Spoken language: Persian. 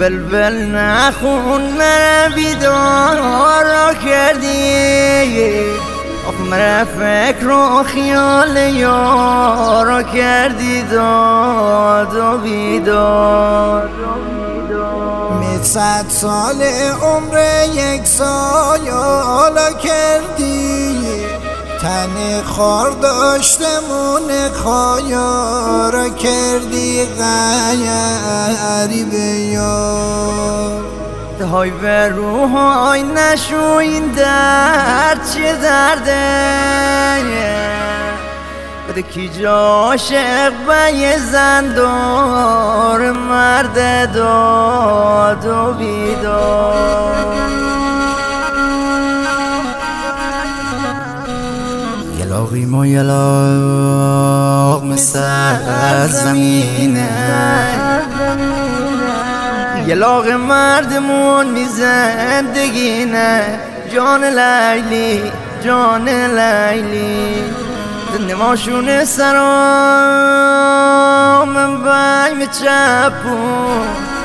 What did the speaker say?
بلبل نخون مرا بیدار کردی، آخ مرا فکر و خیال یارا کردی، داد و بیدار. 100 سال عمر یک سایالا کردی، تن خار داشتمون خایارا کردی، غریب یار. های به روحای نشو این درد چه درده، بده کی جا عاشق به یه زندار مرد داد و بیدار. یلاقی ما یلاق مثل زمینه، یلاق مردمون می زندگی نه، جان لیلی جان لیلی. زنده ماشون سرام بای می چپون،